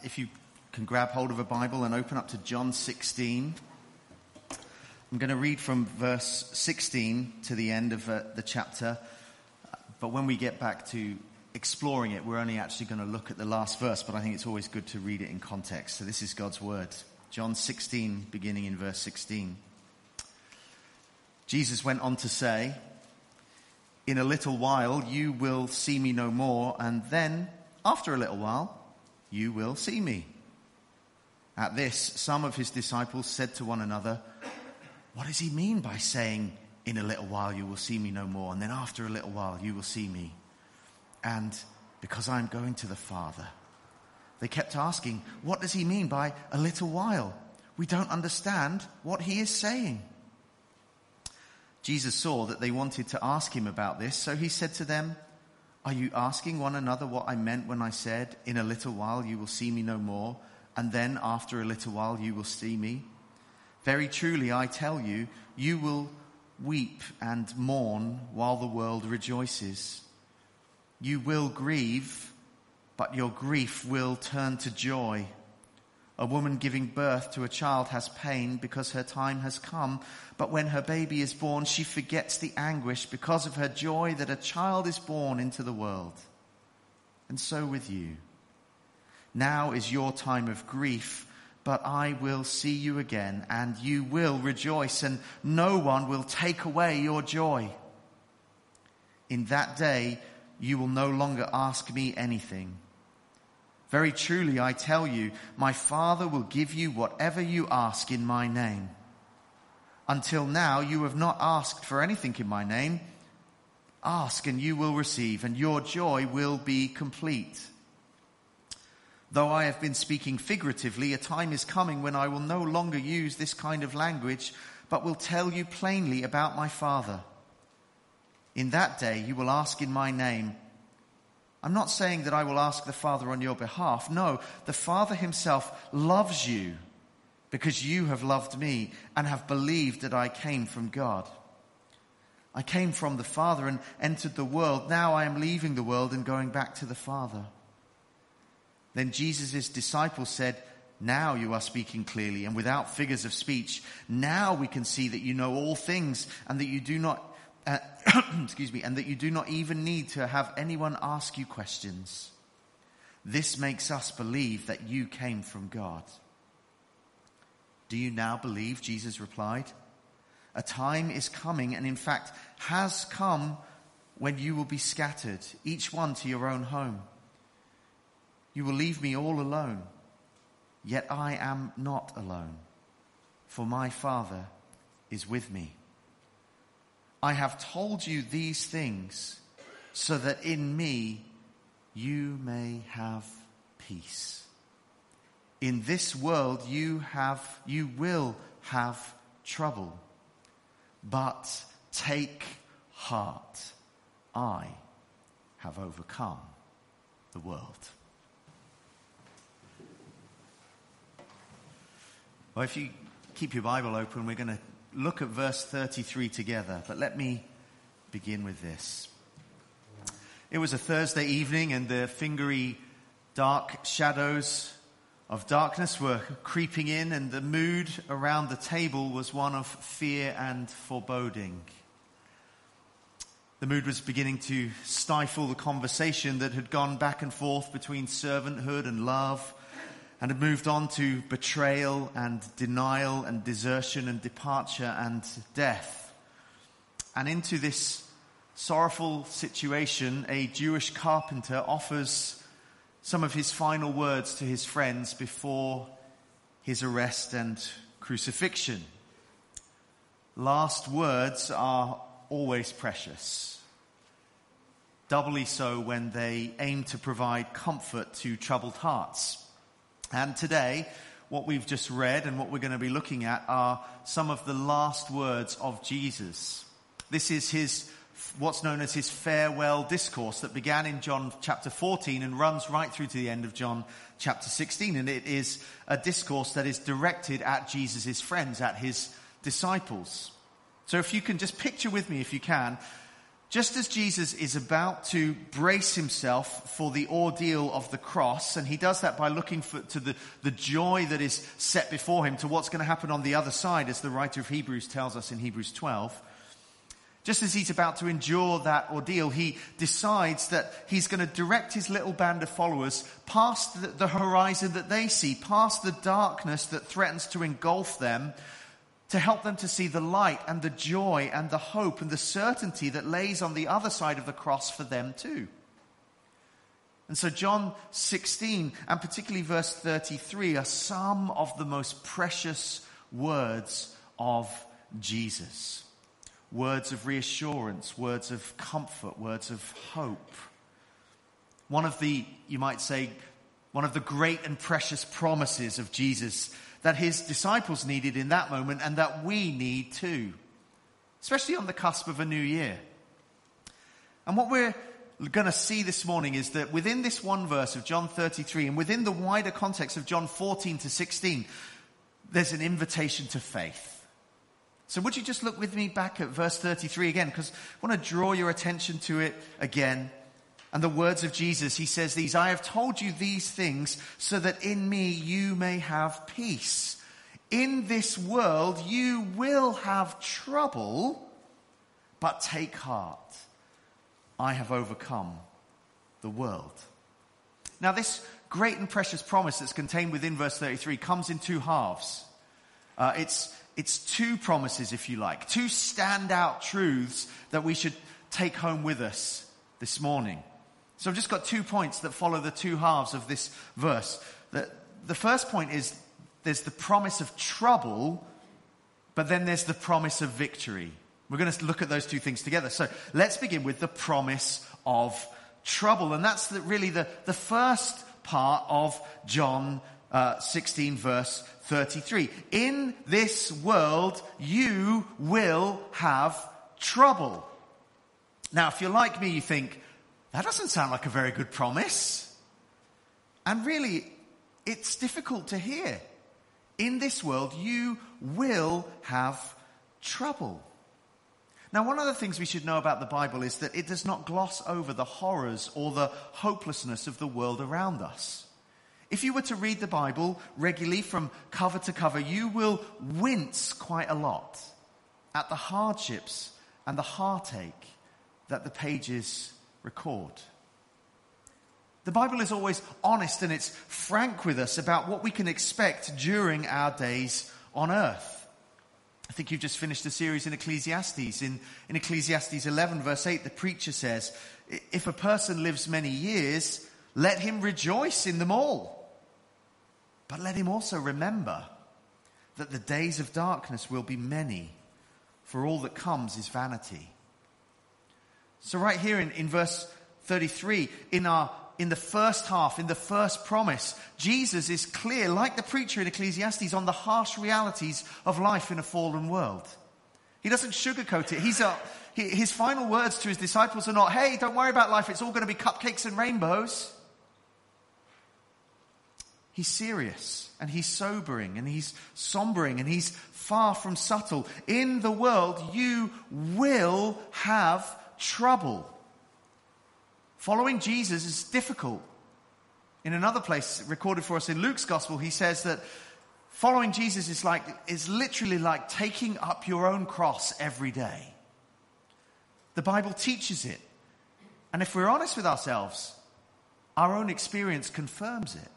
If you can grab hold of a Bible and open up to John 16. I'm going to read from verse 16 to the end of the chapter. But when we get back to exploring it, we're only actually going to look at the last verse. But I think it's always good to read it in context. So this is God's word. John 16, beginning in verse 16. Jesus went on to say, "In a little while you will see me no more, and then, after a little while, you will see me." At this, some of his disciples said to one another, "What does he mean by saying, 'In a little while you will see me no more, and then after a little while you will see me'? And because I am going to the Father." They kept asking, "What does he mean by a little while? We don't understand what he is saying." Jesus saw that they wanted to ask him about this, so he said to them, "Are you asking one another what I meant when I said, 'In a little while you will see me no more, and then after a little while you will see me'? Very truly I tell you, you will weep and mourn while the world rejoices. You will grieve, but your grief will turn to joy. A woman giving birth to a child has pain because her time has come, but when her baby is born, she forgets the anguish because of her joy that a child is born into the world. And so with you. Now is your time of grief, but I will see you again, and you will rejoice, and no one will take away your joy. In that day, you will no longer ask me anything. Very truly, I tell you, my Father will give you whatever you ask in my name. Until now, you have not asked for anything in my name. Ask and you will receive, and your joy will be complete. Though I have been speaking figuratively, a time is coming when I will no longer use this kind of language, but will tell you plainly about my Father. In that day, you will ask in my name. I'm not saying that I will ask the Father on your behalf. No, the Father himself loves you because you have loved me and have believed that I came from God. I came from the Father and entered the world. Now I am leaving the world and going back to the Father." Then Jesus' disciples said, "Now you are speaking clearly and without figures of speech. Now we can see that you know all things and that you do not and that you do not even need to have anyone ask you questions. This makes us believe that you came from God." "Do you now believe?" Jesus replied. "A time is coming, and in fact has come, when you will be scattered, each one to your own home. You will leave me all alone, yet I am not alone, for my Father is with me. I have told you these things so that in me you may have peace. In this world you will have trouble, but take heart. I have overcome the world." Well, if you keep your Bible open, we're going to look at verse 33 together, but let me begin with this. It was a Thursday evening, and the fingery dark shadows of darkness were creeping in, and the mood around the table was one of fear and foreboding. The mood was beginning to stifle the conversation that had gone back and forth between servanthood and love, and had moved on to betrayal and denial and desertion and departure and death. And into this sorrowful situation, a Jewish carpenter offers some of his final words to his friends before his arrest and crucifixion. Last words are always precious, doubly so when they aim to provide comfort to troubled hearts. And today, what we've just read and what we're going to be looking at are some of the last words of Jesus. This is what's known as his farewell discourse that began in John chapter 14 and runs right through to the end of John chapter 16. And it is a discourse that is directed at Jesus' friends, at his disciples. So if you can just picture with me, if you can, Just as Jesus is about to brace himself for the ordeal of the cross, and he does that by looking to the joy that is set before him, to what's going to happen on the other side, as the writer of Hebrews tells us in Hebrews 12, just as he's about to endure that ordeal, he decides that he's going to direct his little band of followers past the horizon that they see, past the darkness that threatens to engulf them, to help them to see the light and the joy and the hope and the certainty that lays on the other side of the cross for them too. And so John 16, and particularly verse 33, are some of the most precious words of Jesus. Words of reassurance, words of comfort, words of hope. One of the, you might say, one of the great and precious promises of Jesus that his disciples needed in that moment, and that we need too, especially on the cusp of a new year. And what we're going to see this morning is that within this one verse of John 33, and within the wider context of John 14 to 16, there's an invitation to faith. So would you just look with me back at verse 33 again, because I want to draw your attention to it again. And the words of Jesus, he says these, I have told you these things so that in me you may have peace. In this world you will have trouble, but take heart. I have overcome the world. Now this great and precious promise that's contained within verse 33 comes in two halves. It's two promises, if you like, two standout truths that we should take home with us this morning. So I've just got 2 points that follow the two halves of this verse. The first point is there's the promise of trouble, but then there's the promise of victory. We're going to look at those two things together. So let's begin with the promise of trouble. And that's really the first part of John 16 verse 33. In this world you will have trouble. Now if you're like me, you think, that doesn't sound like a very good promise. And really, it's difficult to hear. In this world, you will have trouble. Now, one of the things we should know about the Bible is that it does not gloss over the horrors or the hopelessness of the world around us. If you were to read the Bible regularly from cover to cover, you will wince quite a lot at the hardships and the heartache that the pages record. The Bible is always honest and it's frank with us about what we can expect during our days on earth. I think you've just finished a series in Ecclesiastes. In Ecclesiastes 11 verse 8, the preacher says, if a person lives many years, let him rejoice in them all. But let him also remember that the days of darkness will be many, for all that comes is vanity. So right here in verse 33, in the first half, in the first promise, Jesus is clear, like the preacher in Ecclesiastes, on the harsh realities of life in a fallen world. He doesn't sugarcoat it. His final words to his disciples are not, hey, don't worry about life, it's all going to be cupcakes and rainbows. He's serious, and he's sobering, and he's sombering, and he's far from subtle. In the world, you will have trouble. Following Jesus is difficult. In another place recorded for us in Luke's gospel, he says that following Jesus is literally like taking up your own cross every day. The Bible teaches it. And if we're honest with ourselves, our own experience confirms it.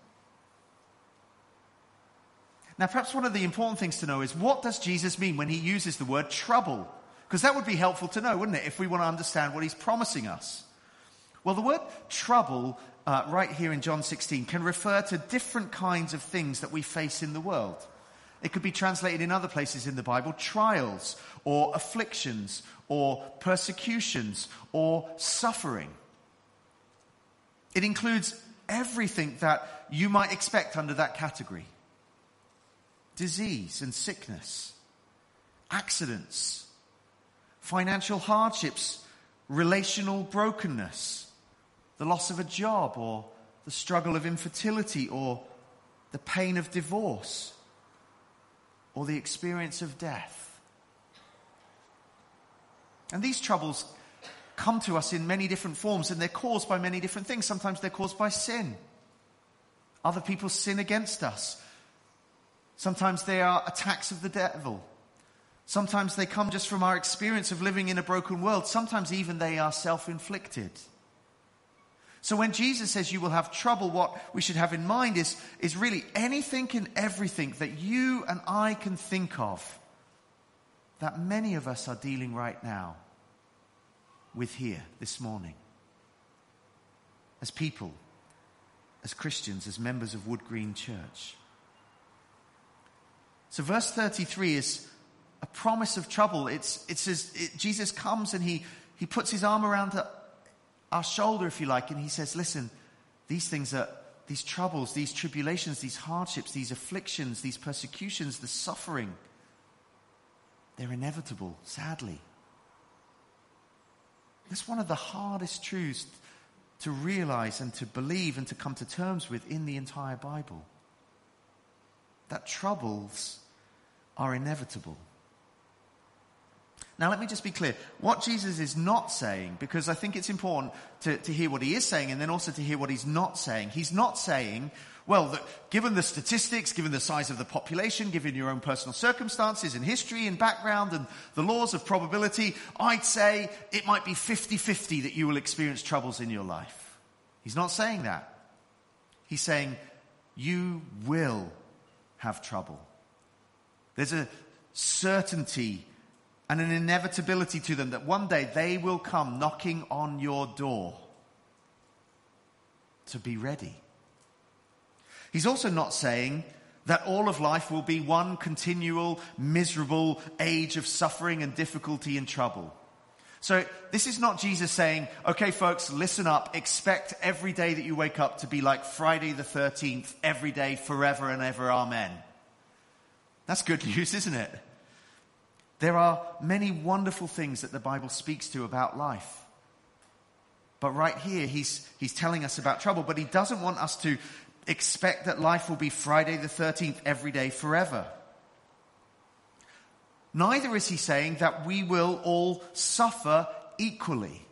Now, perhaps one of the important things to know is, what does Jesus mean when he uses the word trouble? Because that would be helpful to know, wouldn't it, if we want to understand what he's promising us. Well, the word trouble right here in John 16 can refer to different kinds of things that we face in the world. It could be translated in other places in the Bible, trials or afflictions or persecutions or suffering. It includes everything that you might expect under that category. Disease and sickness, accidents, financial hardships, relational brokenness, the loss of a job, or the struggle of infertility, or the pain of divorce, or the experience of death. And these troubles come to us in many different forms, and they're caused by many different things. Sometimes they're caused by sin. Other people sin against us. Sometimes they are attacks of the devil. Sometimes they come just from our experience of living in a broken world. Sometimes even they are self-inflicted. So when Jesus says you will have trouble, what we should have in mind is really anything and everything that you and I can think of that many of us are dealing right now with here this morning. As people, as Christians, as members of Wood Green Church. So verse 33 is a promise of trouble. It says Jesus comes and he puts his arm around our shoulder, if you like, and he says, listen, these things are, these troubles, these tribulations, these hardships, these afflictions, these persecutions, the suffering, they're inevitable, sadly. That's one of the hardest truths to realize and to believe and to come to terms with in the entire Bible. That troubles are inevitable. Now, let me just be clear. What Jesus is not saying, because I think it's important to hear what he is saying and then also to hear what he's not saying. He's not saying, well, that given the statistics, given the size of the population, given your own personal circumstances and history and background and the laws of probability, I'd say it might be 50-50 that you will experience troubles in your life. He's not saying that. He's saying you will have trouble. There's a certainty and an inevitability to them that one day they will come knocking on your door. To be ready. He's also not saying that all of life will be one continual, miserable age of suffering and difficulty and trouble. So this is not Jesus saying, okay folks, listen up, expect every day that you wake up to be like Friday the 13th, every day, forever and ever, amen. That's good news, isn't it? There are many wonderful things that the Bible speaks to about life. But right here, he's telling us about trouble, but he doesn't want us to expect that life will be Friday the 13th every day forever. Neither is he saying that we will all suffer equally.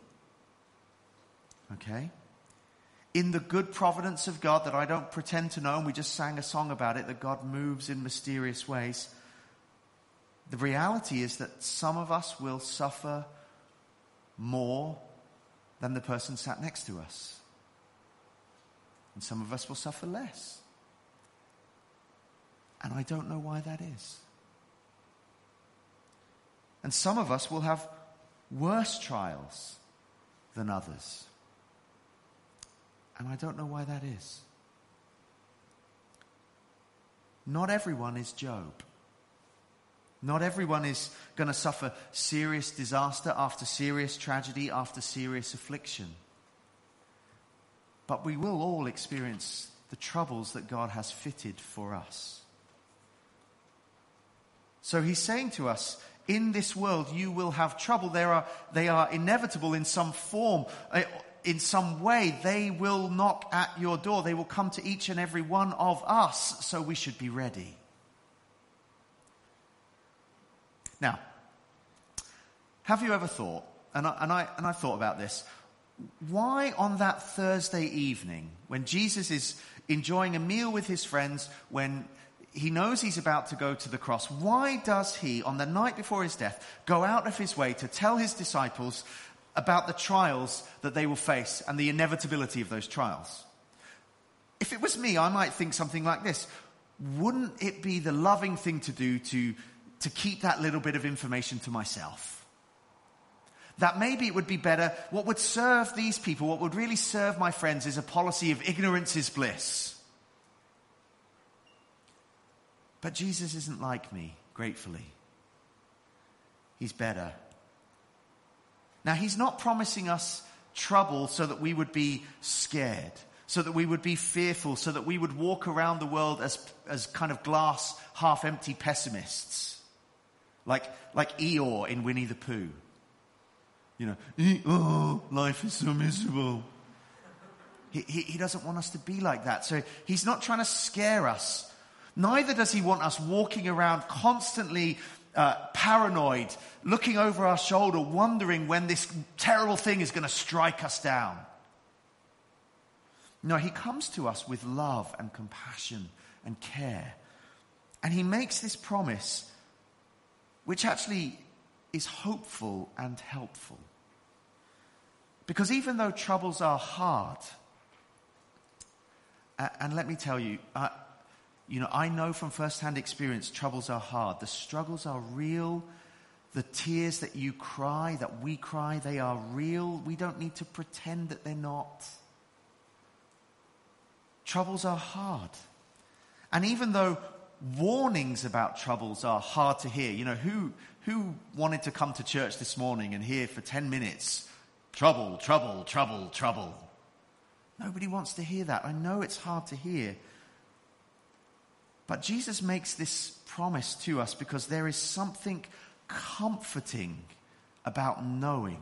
Okay? In the good providence of God that I don't pretend to know, and we just sang a song about it, that God moves in mysterious ways. The reality is that some of us will suffer more than the person sat next to us. And some of us will suffer less. And I don't know why that is. And some of us will have worse trials than others. And I don't know why that is. Not everyone is Job. Not everyone is going to suffer serious disaster after serious tragedy after serious affliction. But we will all experience the troubles that God has fitted for us. So he's saying to us, in this world you will have trouble. They are inevitable in some form, in some way. They will knock at your door. They will come to each and every one of us. So we should be ready. Now, have you ever thought, and I thought about this, why on that Thursday evening, when Jesus is enjoying a meal with his friends, when he knows he's about to go to the cross, why does he, on the night before his death, go out of his way to tell his disciples about the trials that they will face and the inevitability of those trials? If it was me, I might think something like this. Wouldn't it be the loving thing to do to keep that little bit of information to myself? That maybe it would be better, what would serve these people, what would really serve my friends, is a policy of ignorance is bliss. But Jesus isn't like me, gratefully. He's better. Now, he's not promising us trouble so that we would be scared, so that we would be fearful, so that we would walk around the world as kind of glass, half-empty pessimists. Like Eeyore in Winnie the Pooh. You know, life is so miserable. He doesn't want us to be like that. So he's not trying to scare us. Neither does he want us walking around constantly paranoid, looking over our shoulder, wondering when this terrible thing is going to strike us down. No, he comes to us with love and compassion and care. And he makes this promise, which actually is hopeful and helpful. Because even though troubles are hard, and let me tell you, I know from first-hand experience, troubles are hard. The struggles are real. The tears that you cry, that we cry, they are real. We don't need to pretend that they're not. Troubles are hard. And even though warnings about troubles are hard to hear, who wanted to come to church this morning and hear for 10 minutes, trouble, trouble, trouble, trouble? Nobody wants to hear that. I know it's hard to hear. But Jesus makes this promise to us because there is something comforting about knowing.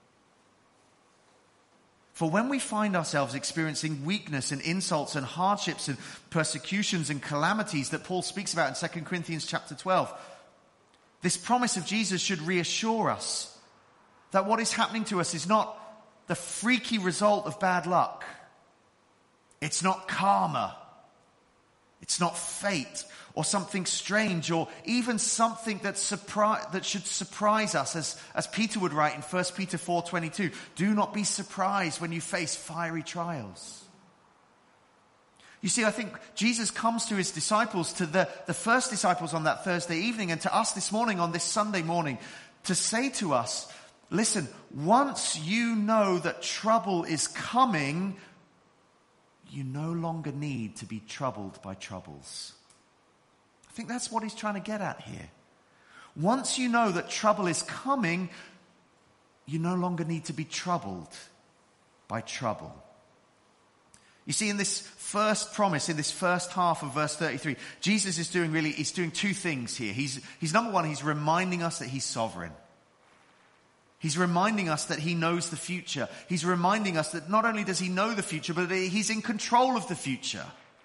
For when we find ourselves experiencing weakness and insults and hardships and persecutions and calamities that Paul speaks about in 2 Corinthians chapter 12, this promise of Jesus should reassure us that what is happening to us is not the freaky result of bad luck. It's not karma. It's not fate or something strange or even something that should surprise us, as Peter would write in 1 Peter 4:22. Do not be surprised when you face fiery trials. You see, I think Jesus comes to his disciples, to the first disciples on that Thursday evening, and to us this morning on this Sunday morning, to say to us, listen, once you know that trouble is coming, you no longer need to be troubled by troubles. I think that's what he's trying to get at here. Once you know that trouble is coming, you no longer need to be troubled by trouble. You see, in this first promise, in this first half of verse 33, Jesus is doing two things here. He's number one, he's reminding us that he's sovereign. He's reminding us that he knows the future. He's reminding us that not only does he know the future, but he's in control of the future.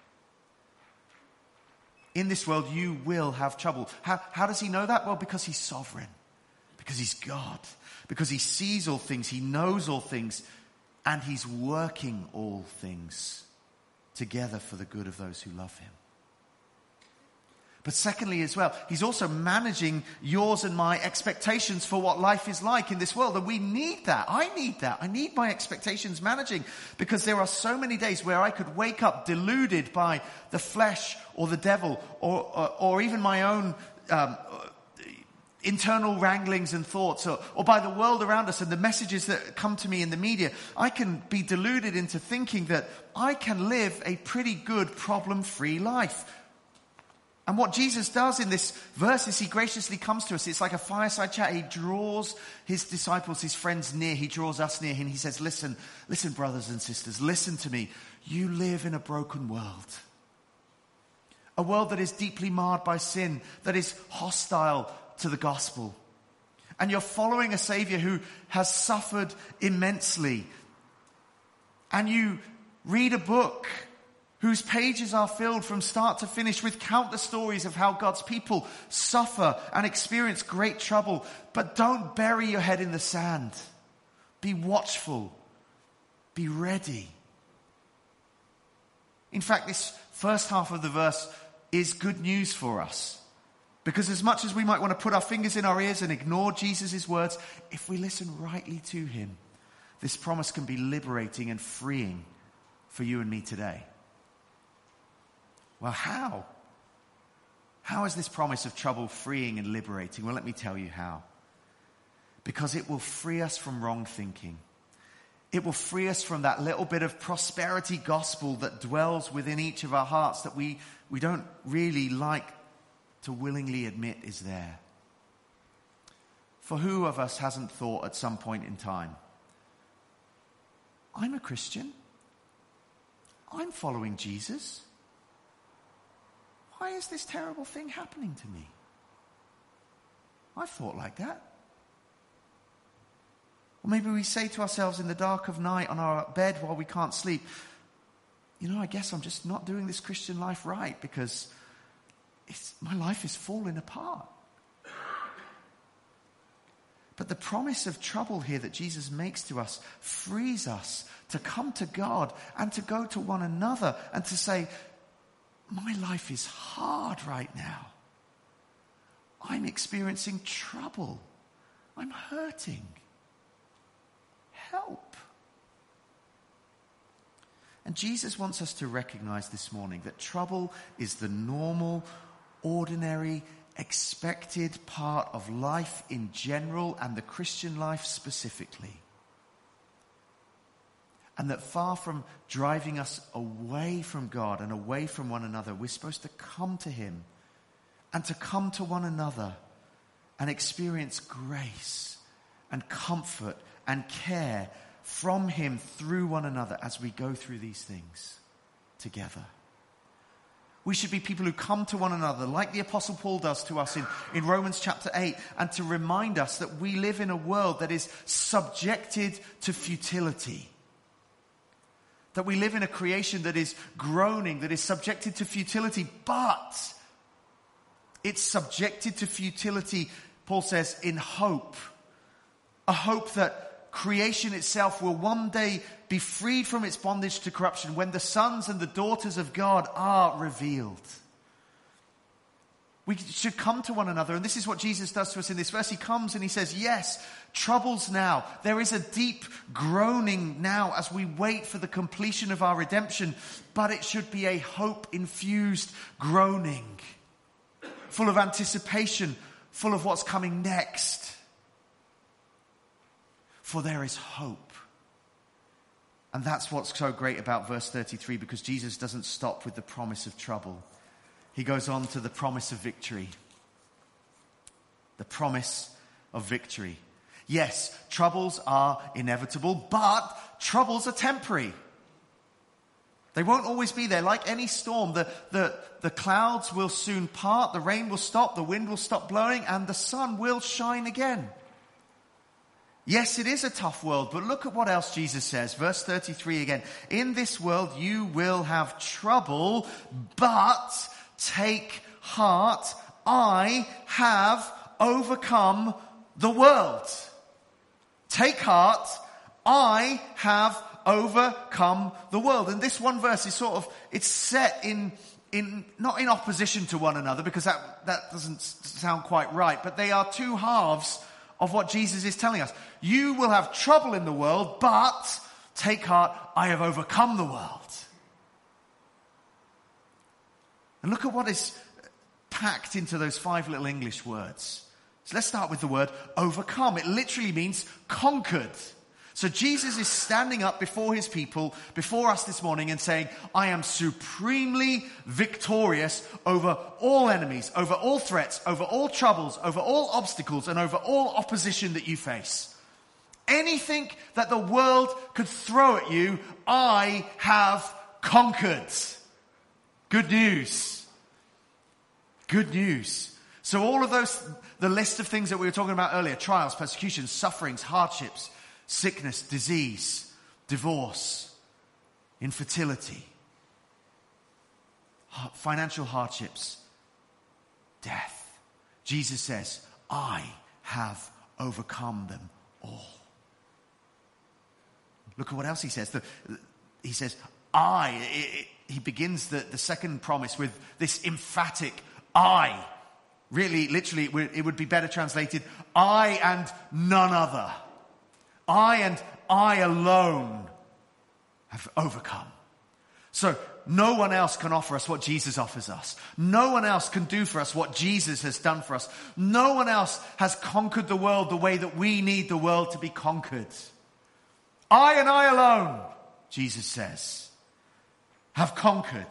In this world, you will have trouble. How does he know that? Well, because he's sovereign. Because he's God. Because he sees all things. He knows all things. And he's working all things together for the good of those who love him. But secondly as well, he's also managing yours and my expectations for what life is like in this world. And we need that. I need that. I need my expectations managing, because there are so many days where I could wake up deluded by the flesh or the devil or even my own internal wranglings and thoughts or by the world around us and the messages that come to me in the media. I can be deluded into thinking that I can live a pretty good problem-free life. And what Jesus does in this verse is he graciously comes to us. It's like a fireside chat. He draws his disciples, his friends near. He draws us near. And he says, listen, brothers and sisters, listen to me. You live in a broken world. A world that is deeply marred by sin, that is hostile to the gospel. And you're following a Savior who has suffered immensely. And you read a book whose pages are filled from start to finish with countless stories of how God's people suffer and experience great trouble. But don't bury your head in the sand. Be watchful. Be ready. In fact, this first half of the verse is good news for us. Because as much as we might want to put our fingers in our ears and ignore Jesus' words, if we listen rightly to him, this promise can be liberating and freeing for you and me today. Well, how? How is this promise of trouble freeing and liberating? Well, let me tell you how. Because it will free us from wrong thinking. It will free us from that little bit of prosperity gospel that dwells within each of our hearts that we don't really like to willingly admit is there. For who of us hasn't thought at some point in time, I'm a Christian. I'm following Jesus. Why is this terrible thing happening to me? I've thought like that. Or maybe we say to ourselves in the dark of night on our bed while we can't sleep, I guess I'm just not doing this Christian life right because my life is falling apart. But the promise of trouble here that Jesus makes to us frees us to come to God and to go to one another and to say, my life is hard right now. I'm experiencing trouble. I'm hurting. Help. And Jesus wants us to recognize this morning that trouble is the normal, ordinary, expected part of life in general and the Christian life specifically. And that far from driving us away from God and away from one another, we're supposed to come to him and to come to one another and experience grace and comfort and care from him through one another as we go through these things together. We should be people who come to one another like the Apostle Paul does to us in Romans chapter 8, and to remind us that we live in a world that is subjected to futility. That we live in a creation that is groaning, that is subjected to futility, but it's subjected to futility, Paul says, in hope. A hope that creation itself will one day be freed from its bondage to corruption when the sons and the daughters of God are revealed. We should come to one another, and this is what Jesus does to us in this verse. He comes and he says, yes, troubles now. There is a deep groaning now as we wait for the completion of our redemption, but it should be a hope-infused groaning, full of anticipation, full of what's coming next. For there is hope. And that's what's so great about verse 33, because Jesus doesn't stop with the promise of trouble. He goes on to the promise of victory. The promise of victory. Yes, troubles are inevitable, but troubles are temporary. They won't always be there. Like any storm, the clouds will soon part, the rain will stop, the wind will stop blowing, and the sun will shine again. Yes, it is a tough world, but look at what else Jesus says. Verse 33 again. In this world you will have trouble, but take heart. I have overcome the world. Take heart. I have overcome the world. And this one verse is it's set in not in opposition to one another, because that doesn't sound quite right, but they are two halves of what Jesus is telling us. You will have trouble in the world, but take heart, I have overcome the world. And look at what is packed into those 5 little English words. So let's start with the word overcome. It literally means conquered. So Jesus is standing up before his people, before us this morning, and saying, I am supremely victorious over all enemies, over all threats, over all troubles, over all obstacles, and over all opposition that you face. Anything that the world could throw at you, I have conquered. Good news. Good news. So all of those, the list of things that we were talking about earlier, trials, persecutions, sufferings, hardships, sickness, disease, divorce, infertility, financial hardships, death. Jesus says, I have overcome them all. Look at what else he says. He says, he begins the second promise with this emphatic I. Really, literally, it would be better translated, I and none other. I and I alone have overcome. So no one else can offer us what Jesus offers us. No one else can do for us what Jesus has done for us. No one else has conquered the world the way that we need the world to be conquered. I and I alone, Jesus says, have conquered.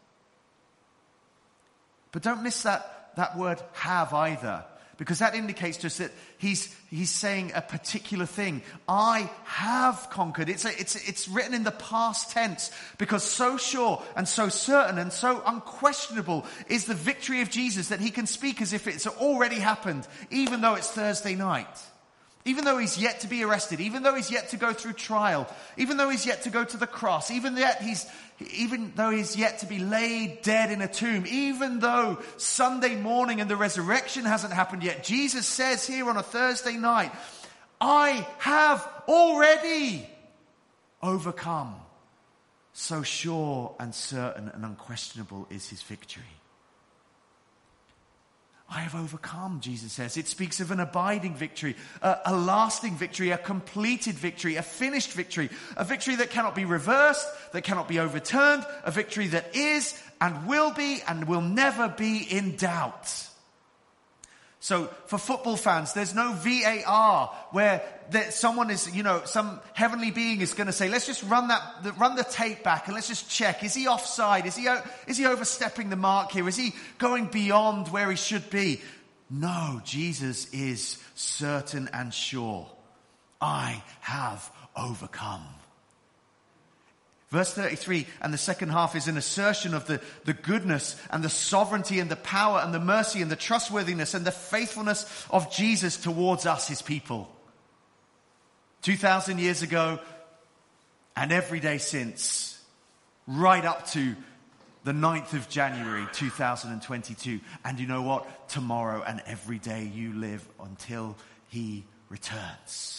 But don't miss that word have either, because that indicates to us that he's saying a particular thing. I have conquered. It's written in the past tense, because so sure and so certain and so unquestionable is the victory of Jesus that he can speak as if it's already happened, even though it's Thursday night. Even though he's yet to be arrested, even though he's yet to go through trial, even though he's yet to go to the cross, even though he's yet to be laid dead in a tomb, even though Sunday morning and the resurrection hasn't happened yet, Jesus says here on a Thursday night, I have already overcome. So sure and certain and unquestionable is his victory. I have overcome, Jesus says. It speaks of an abiding victory, a lasting victory, a completed victory, a finished victory, a victory that cannot be reversed, that cannot be overturned, a victory that is and will never be in doubt. So for football fans, there's no VAR where someone is, some heavenly being is going to say, let's just run the tape back and let's just check. Is he offside? Is he overstepping the mark here? Is he going beyond where he should be? No, Jesus is certain and sure. I have overcome. Verse 33 and the second half is an assertion of the goodness and the sovereignty and the power and the mercy and the trustworthiness and the faithfulness of Jesus towards us, his people. 2,000 years ago and every day since, right up to the 9th of January 2022. And you know what? Tomorrow and every day you live until he returns.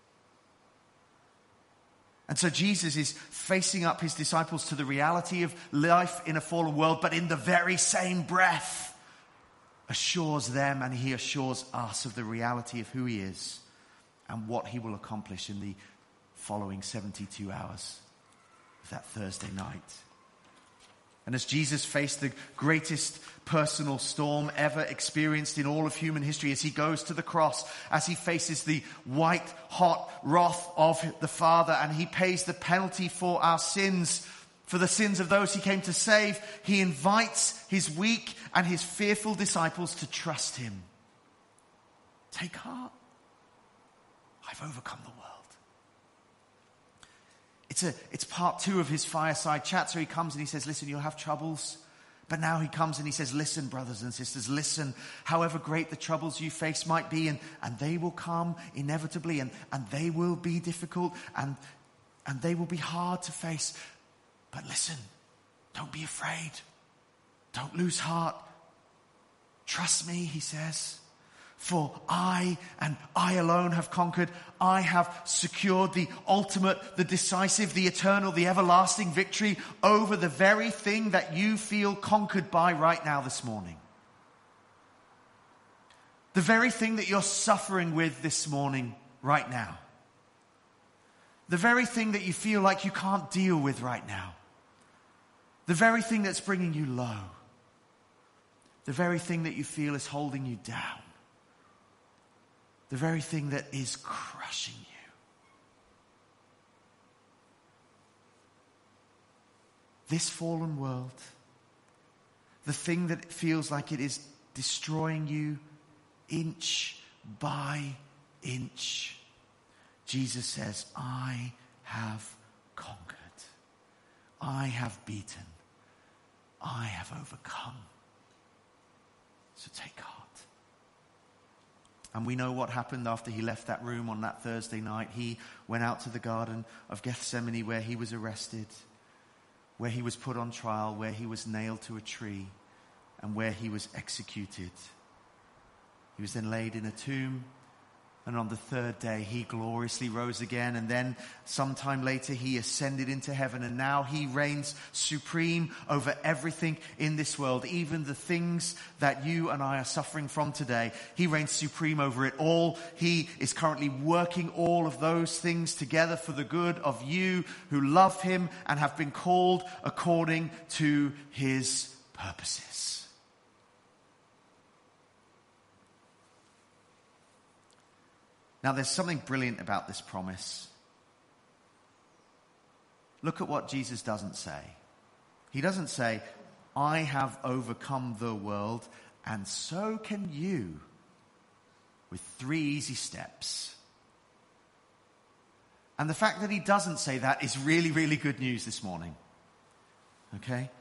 And so Jesus is facing up his disciples to the reality of life in a fallen world, but in the very same breath assures them and he assures us of the reality of who he is and what he will accomplish in the following 72 hours of that Thursday night. And as Jesus faced the greatest personal storm ever experienced in all of human history, as he goes to the cross, as he faces the white hot wrath of the Father, and he pays the penalty for our sins, for the sins of those he came to save, he invites his weak and his fearful disciples to trust him. Take heart. I've overcome the world. It's part 2 of his fireside chat. So he comes and he says, listen, you'll have troubles. But now he comes and he says, listen, brothers and sisters, listen, however great the troubles you face might be, and they will come inevitably, and they will be difficult, and they will be hard to face. But listen, don't be afraid. Don't lose heart. Trust me, he says. For I and I alone have conquered. I have secured the ultimate, the decisive, the eternal, the everlasting victory over the very thing that you feel conquered by right now this morning. The very thing that you're suffering with this morning, right now. The very thing that you feel like you can't deal with right now. The very thing that's bringing you low. The very thing that you feel is holding you down. The very thing that is crushing you. This fallen world, the thing that feels like it is destroying you inch by inch, Jesus says, I have conquered. I have beaten. I have overcome. So take heart. And we know what happened after he left that room on that Thursday night. He went out to the Garden of Gethsemane, where he was arrested, where he was put on trial, where he was nailed to a tree, and where he was executed. He was then laid in a tomb, and on the third day he gloriously rose again, and then sometime later he ascended into heaven, and now he reigns supreme over everything in this world, even the things that you and I are suffering from today. He reigns supreme over it all. He is currently working all of those things together for the good of you who love him and have been called according to his purposes. Now, there's something brilliant about this promise. Look at what Jesus doesn't say. He doesn't say, I have overcome the world, and so can you, with 3 easy steps. And the fact that he doesn't say that is really, really good news this morning. Okay?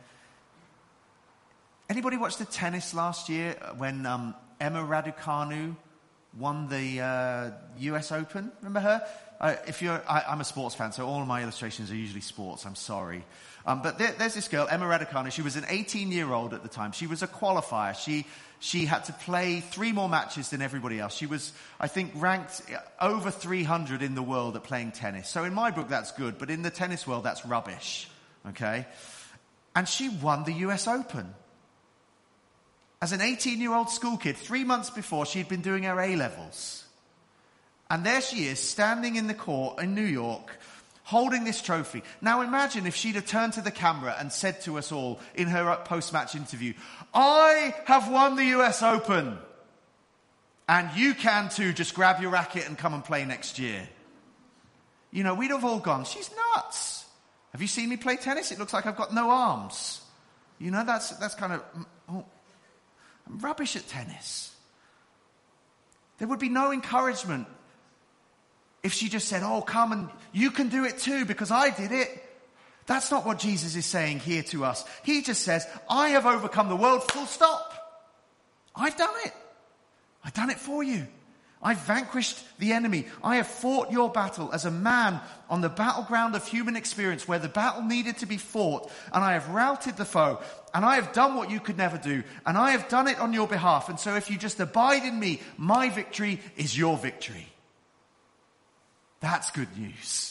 Anybody watch the tennis last year when Emma Raducanu won the US Open. Remember her? I'm a sports fan, so all of my illustrations are usually sports. I'm sorry. But there's this girl, Emma Raducanu. She was an 18-year-old at the time. She was a qualifier. She had to play 3 more matches than everybody else. She was, I think, ranked over 300 in the world at playing tennis. So in my book, that's good. But in the tennis world, that's rubbish. Okay? And she won the US Open. As an 18-year-old school kid, 3 months before, she'd been doing her A-levels. And there she is, standing in the court in New York, holding this trophy. Now imagine if she'd have turned to the camera and said to us all in her post-match interview, I have won the US Open. And you can too, just grab your racket and come and play next year. You know, we'd have all gone, she's nuts. Have you seen me play tennis? It looks like I've got no arms. You know, that's kind of, I'm rubbish at tennis. There would be no encouragement if she just said, oh, come and you can do it too because I did it. That's not what Jesus is saying here to us. He just says, I have overcome the world, full stop. I've done it. I've done it for you. I've vanquished the enemy. I have fought your battle as a man on the battleground of human experience where the battle needed to be fought. And I have routed the foe. And I have done what you could never do. And I have done it on your behalf. And so if you just abide in me, my victory is your victory. That's good news.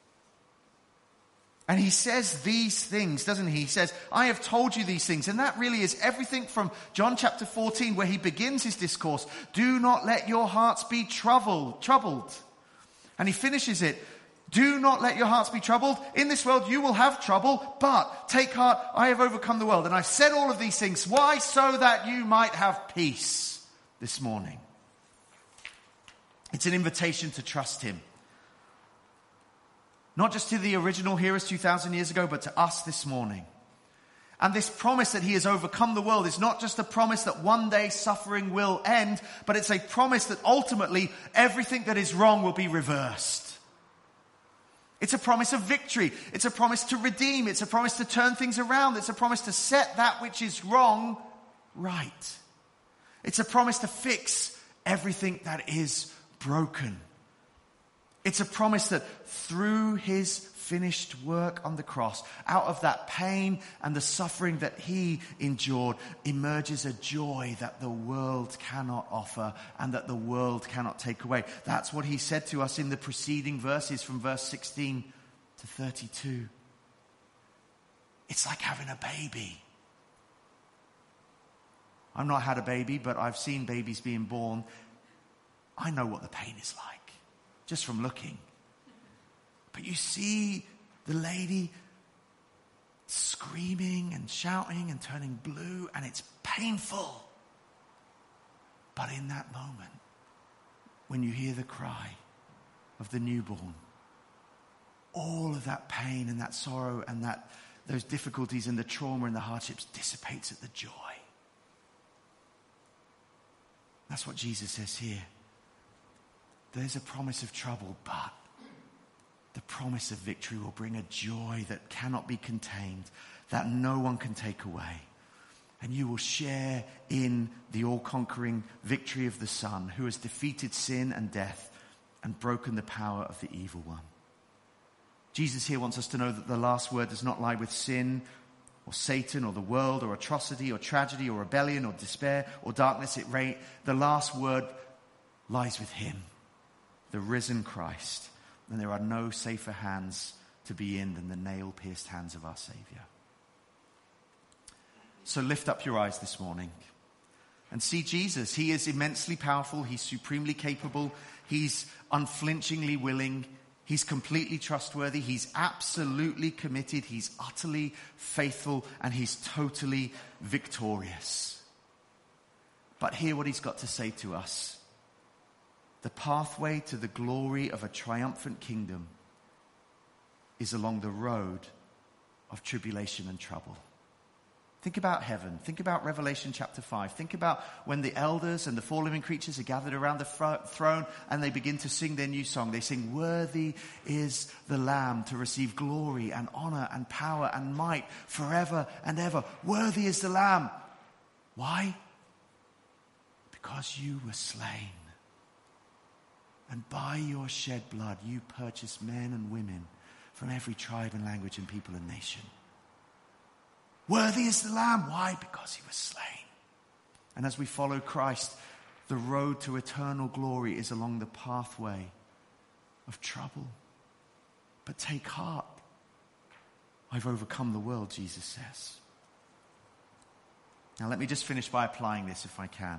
And he says these things, doesn't he? He says, I have told you these things. And that really is everything from John chapter 14, where he begins his discourse. Do not let your hearts be troubled. And he finishes it. Do not let your hearts be troubled. In this world you will have trouble, but take heart, I have overcome the world. And I've said all of these things. Why? So that you might have peace this morning. It's an invitation to trust him. Not just to the original hearers 2,000 years ago, but to us this morning. And this promise that he has overcome the world is not just a promise that one day suffering will end, but it's a promise that ultimately everything that is wrong will be reversed. It's a promise of victory. It's a promise to redeem. It's a promise to turn things around. It's a promise to set that which is wrong right. It's a promise to fix everything that is broken. It's a promise that through his finished work on the cross, out of that pain and the suffering that he endured, emerges a joy that the world cannot offer and that the world cannot take away. That's what he said to us in the preceding verses from verse 16 to 32. It's like having a baby. I've not had a baby, but I've seen babies being born. I know what the pain is like. Just from looking. But you see the lady screaming and shouting and turning blue, and it's painful. But in that moment, when you hear the cry of the newborn, all of that pain and that sorrow and those difficulties and the trauma and the hardships dissipates at the joy. That's what Jesus says here. There's a promise of trouble, but the promise of victory will bring a joy that cannot be contained, that no one can take away. And you will share in the all-conquering victory of the Son, who has defeated sin and death and broken the power of the evil one. Jesus here wants us to know that the last word does not lie with sin or Satan or the world or atrocity or tragedy or rebellion or despair or darkness. The last word lies with him. The risen Christ, and there are no safer hands to be in than the nail-pierced hands of our Savior. So lift up your eyes this morning and see Jesus. He is immensely powerful. He's supremely capable. He's unflinchingly willing. He's completely trustworthy. He's absolutely committed. He's utterly faithful, and he's totally victorious. But hear what he's got to say to us. The pathway to the glory of a triumphant kingdom is along the road of tribulation and trouble. Think about heaven. Think about Revelation chapter 5. Think about when the elders and the four living creatures are gathered around the throne and they begin to sing their new song. They sing, "Worthy is the Lamb to receive glory and honor and power and might forever and ever. Worthy is the Lamb." Why? Because you were slain And by your shed blood, you purchased men and women from every tribe and language and people and nation. Worthy is the Lamb. Why? Because he was slain. And as we follow Christ, the road to eternal glory is along the pathway of trouble. But take heart. I've overcome the world, Jesus says. Now let me just finish by applying this if I can.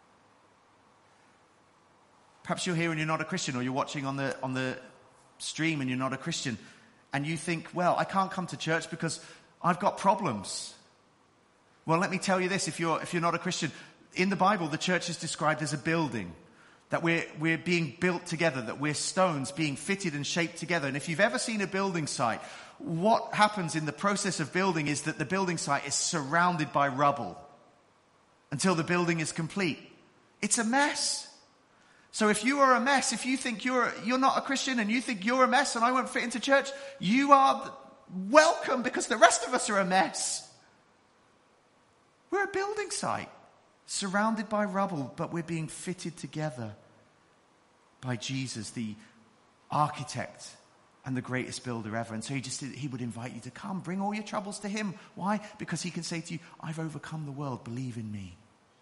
Perhaps you're here and you're not a Christian, or you're watching on the stream and you're not a Christian, and you think, well, I can't come to church because I've got problems. Well, let me tell you this, if you're not a Christian, in the Bible, the church is described as a building, that we're being built together, that we're stones being fitted and shaped together. And if you've ever seen a building site, what happens in the process of building is that the building site is surrounded by rubble until the building is complete. It's a mess. So if you are a mess, if you think you're not a Christian and you think you're a mess and I won't fit into church, you are welcome, because the rest of us are a mess. We're a building site surrounded by rubble, but we're being fitted together by Jesus, the architect and the greatest builder ever. And so he would invite you to come, bring all your troubles to him. Why? Because he can say to you, I've overcome the world, believe in me.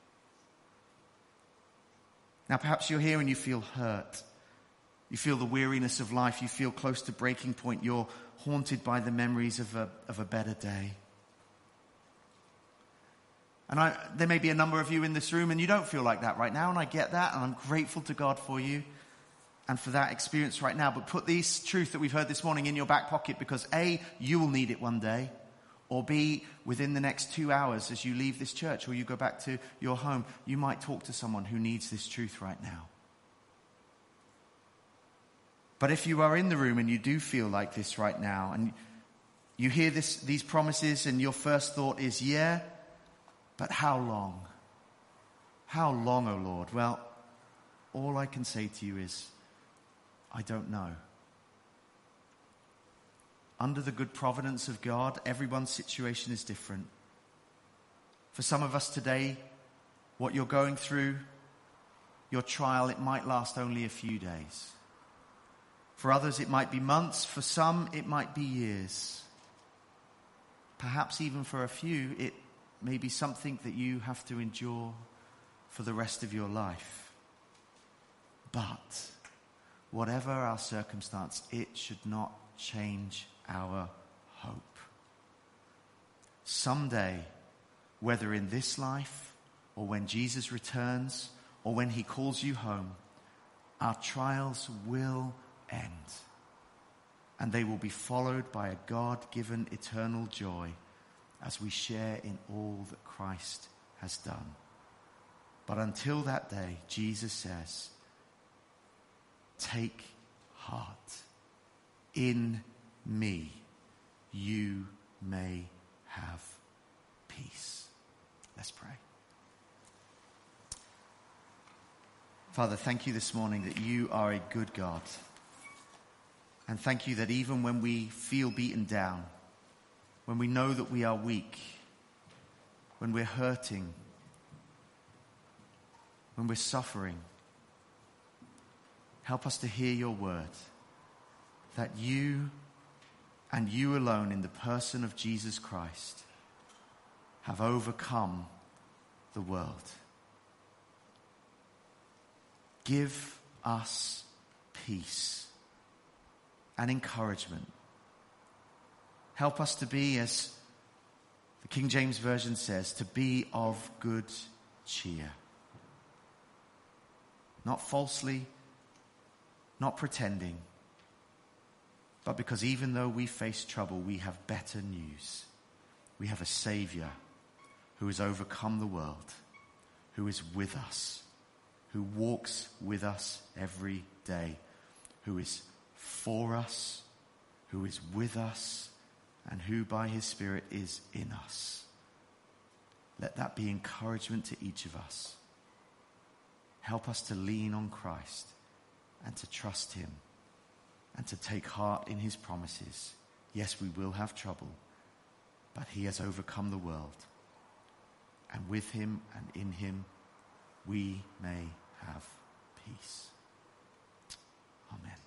Now, perhaps you're here and you feel hurt. You feel the weariness of life. You feel close to breaking point. You're haunted by the memories of a better day. And there may be a number of you in this room and you don't feel like that right now, and I get that, and I'm grateful to God for you and for that experience right now. But put this truth that we've heard this morning in your back pocket, because A, you will need it one day, or B, within the next 2 hours as you leave this church or you go back to your home, you might talk to someone who needs this truth right now. But if you are in the room and you do feel like this right now, and you hear these promises and your first thought is, yeah, but how long? How long, O Lord? Well, all I can say to you is, I don't know. Under the good providence of God, everyone's situation is different. For some of us today, what you're going through, your trial, it might last only a few days. For others, it might be months. For some, it might be years. Perhaps even for a few, it may be something that you have to endure for the rest of your life. But whatever our circumstance, it should not change our hope. Someday, whether in this life or when Jesus returns or when he calls you home, our trials will end, and they will be followed by a God-given eternal joy as we share in all that Christ has done. But until that day, Jesus says, take heart. In me, you may have peace. Let's pray. Father, thank you this morning that you are a good God. And thank you that even when we feel beaten down, when we know that we are weak, when we're hurting, when we're suffering, help us to hear your word, that you and you alone in the person of Jesus Christ have overcome the world. Give us peace and encouragement. Help us to be, as the King James Version says, to be of good cheer. Not falsely, not pretending, but because even though we face trouble, we have better news. We have a Savior who has overcome the world, who is with us, who walks with us every day, who is for us, who is with us, and who by his Spirit is in us. Let that be encouragement to each of us. Help us to lean on Christ and to trust him and to take heart in his promises. Yes, we will have trouble, but he has overcome the world. And with him and in him, we may have peace. Amen.